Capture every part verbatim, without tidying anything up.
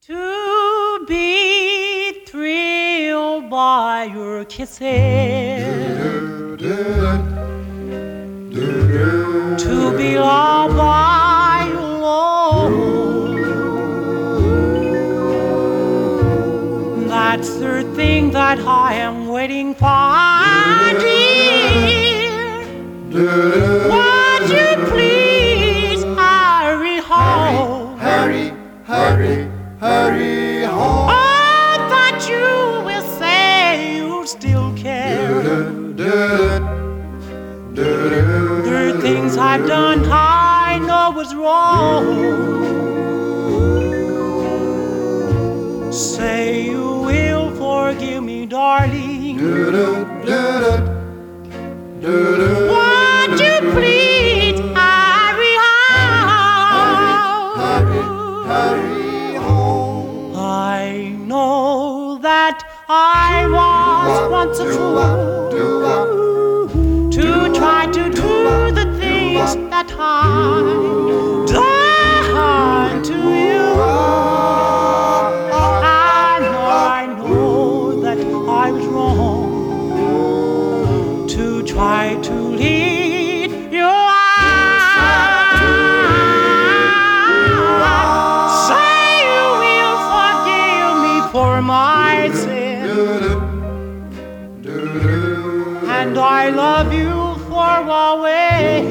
To be thrilled by your kisses, to be loved by your love, that's the thing that I am waiting for, dear. Would you please hurry home? Hurry, hurry, hurry home. I thought you will say you still care. The things I've done I know was wrong. Say you will forgive me, darling. Would you please hurry home? Hurry home. I know that I was once a fool to try to do the things that I done to you. I know, I know that I was wrong to try to lead you on. Say you will forgive me for my sin, and I love you for always,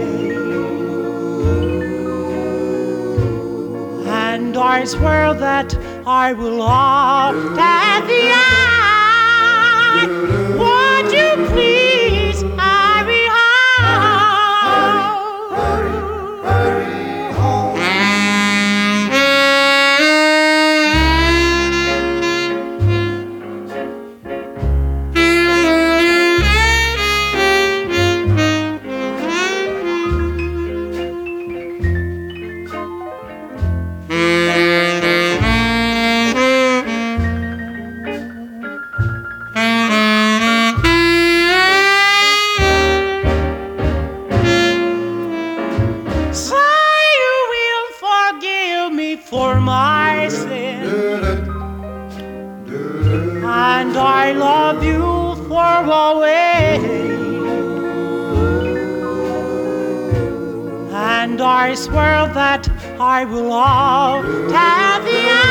and I swear that I will love at the end. Would you please hurry home? Hurry, hurry home. Say you will forgive me for my sin, and I love you for always, and I swear that I will love at the end.